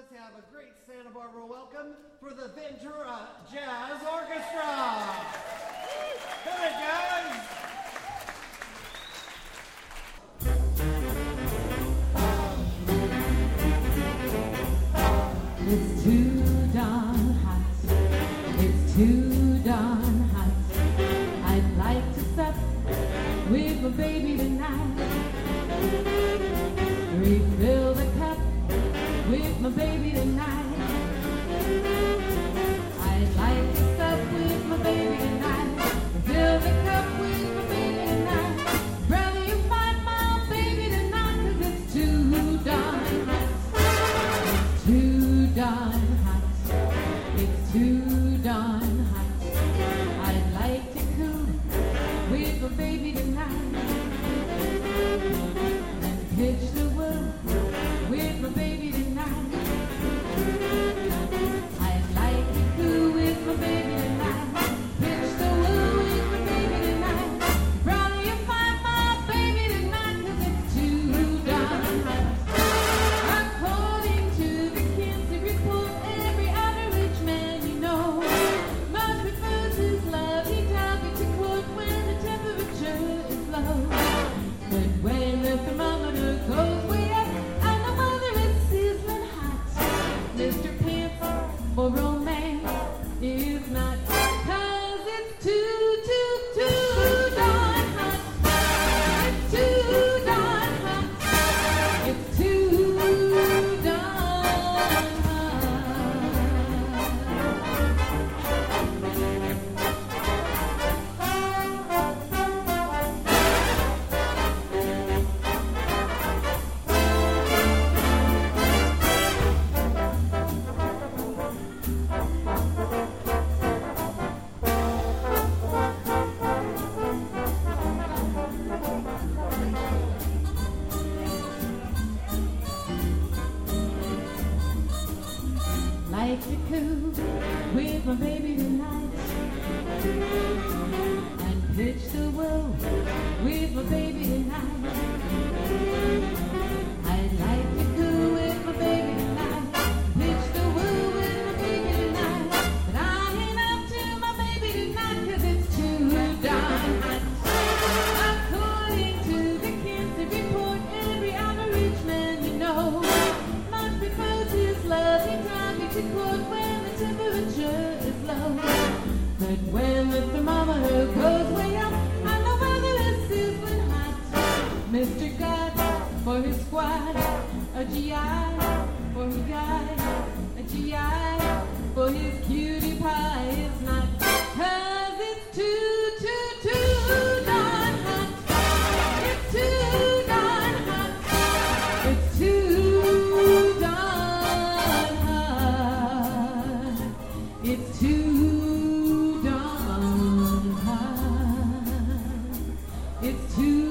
to have a great Santa Barbara welcome for the Ventura Jazz Orchestra. Hit it, guys! It's too darn hot. It's too darn hot. I'd like to sup with my baby tonight. Refill the cup with my baby tonight. I'd like to sup with my baby tonight. Refill the cup with my baby tonight. Brother, you find my baby tonight, 'cause it's too darn hot. It's too darn hot. It's too darn hot. I'd like to cool with my baby tonight. And pitch the wood with my baby tonight. I'd like to cool with my baby tonight. Pitch the wood with my baby tonight. Brother, you find my baby tonight, 'cause it's too darn hot. According to the Kinsey report, every average man you know must refuse his love. He tells you to quote when the temperature is low. But when the thermometer goes way up and the weather is sizzling hot, Mr. Pants for romance is not, 'cause it's too darn hot. It's too darn hot. It's too darn hot. Like to cool with my baby tonight and pitch the wool with my baby tonight. I'd like to cool with my baby tonight, pitch the wool with my baby tonight. But I ain't up to my baby tonight, 'cause it's too darn hot. According to the Kinsey report, every average man you know must propose his love. He tells you to quote when the temperature is low. But when the thermometer goes way up and the weather is sizzling hot, Mr. God for his squad, a GI for his guy, a GI for his cutie pie is not, 'cause it's too darn hot. It's too darn hot. It's too darn hot. It's too darn hot. It's too